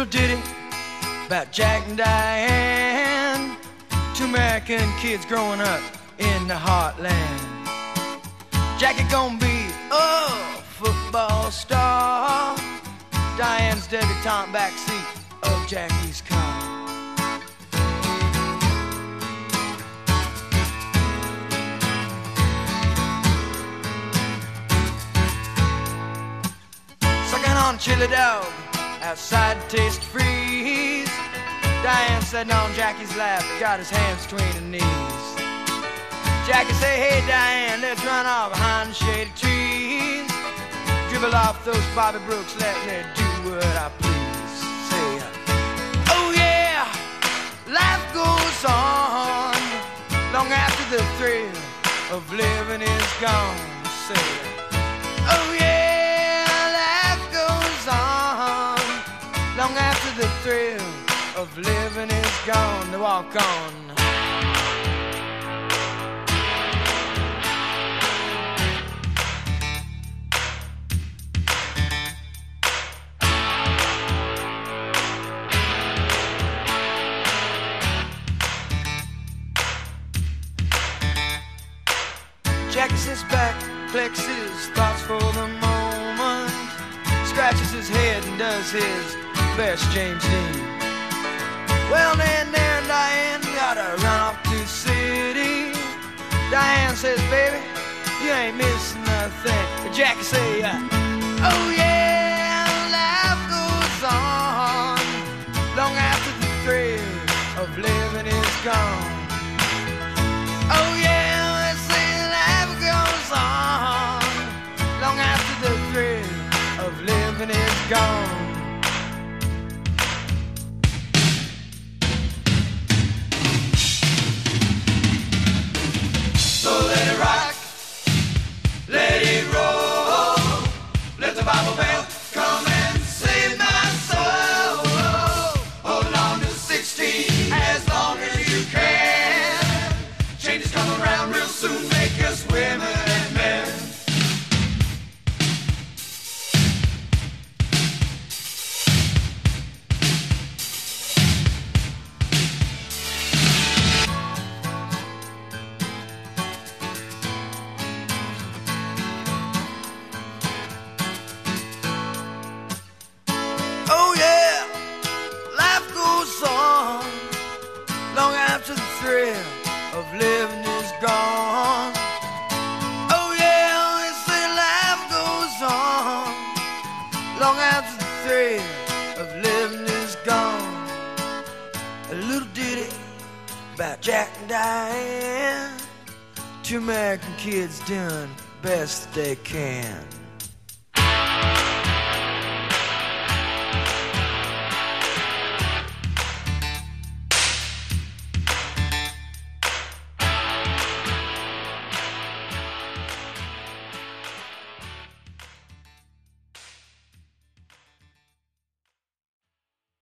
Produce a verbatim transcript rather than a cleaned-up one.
little ditty about Jack and Diane, two American kids growing up in the heartland. Jackie gonna be a football star, Diane's debutante backseat of Jackie's car. Sucking on chili dog outside Taste Freeze, Diane sitting on Jackie's lap, got his hands between her knees. Jackie say, hey Diane, let's run off behind the shady trees, dribble off those Bobby Brooks, let me do what I please. Say, oh yeah, life goes on long after the thrill of living is gone. Say, oh yeah, life goes on long after the thrill of living is gone. To walk on. Jackie sits back, collects his thoughts for the moment, scratches his head and does his best James Dean. Well, then there Diane gotta run off to the city. Diane says, baby, you ain't missing nothing. But Jackie say, uh, oh yeah, life goes on long after the thrill of living is gone. Oh yeah, they say life goes on long after the thrill of living is gone. So let it rock, let it roll, let the Bible bell come and save my soul. Hold on to sixteen as long as you can. Change is coming around real soon, make us women and men. Oh yeah, life goes on long after the thrill of living is gone. Oh yeah, they say life goes on long after the thrill of living is gone. A little ditty about Jack and Diane, two American kids doing best they can.